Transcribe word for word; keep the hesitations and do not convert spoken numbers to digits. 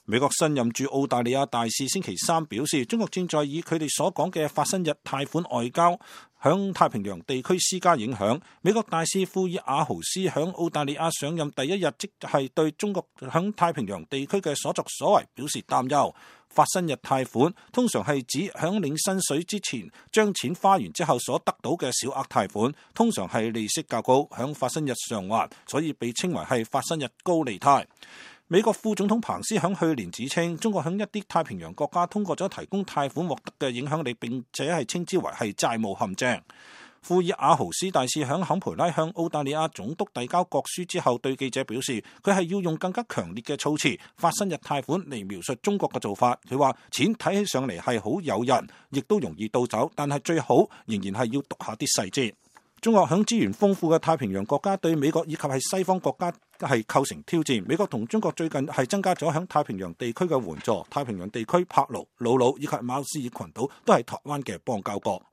美國新任駐澳大利亞大使星期三表示，中國正在以佢哋所講嘅法新日貸款外交響太平洋地區施加影響。美國大使庫爾瓦豪斯響澳大利亞上任第一日，即係對中國響太平洋地區嘅所作所為表示擔憂。法新日貸款通常係指響領薪水之前將錢花完之後所得到嘅小額貸款，通常係利息較高，響法新日償還，所以被稱為係法新日高利貸。美國副總統彭斯響去年指稱，中國響一啲太平洋國家通過咗提供貸款獲得嘅影響力，並且係稱之為係債務陷阱。庫爾瓦豪斯大使響坎培拉向澳大利亞總督遞交國書之後，對記者表示，佢係要用更加強烈嘅措辭法新日貸款嚟描述中國嘅做法。佢話錢睇起上嚟係好誘人，亦都容易到手，但係最好仍然係要讀下啲細節。中國響資源豐富嘅太平洋國家對美國以及係西方國家係構成挑戰。美國同中國最近係增加咗響太平洋地區嘅援助。太平洋地區帕勞、魯魯以及馬紹爾群島都係台灣嘅邦交國。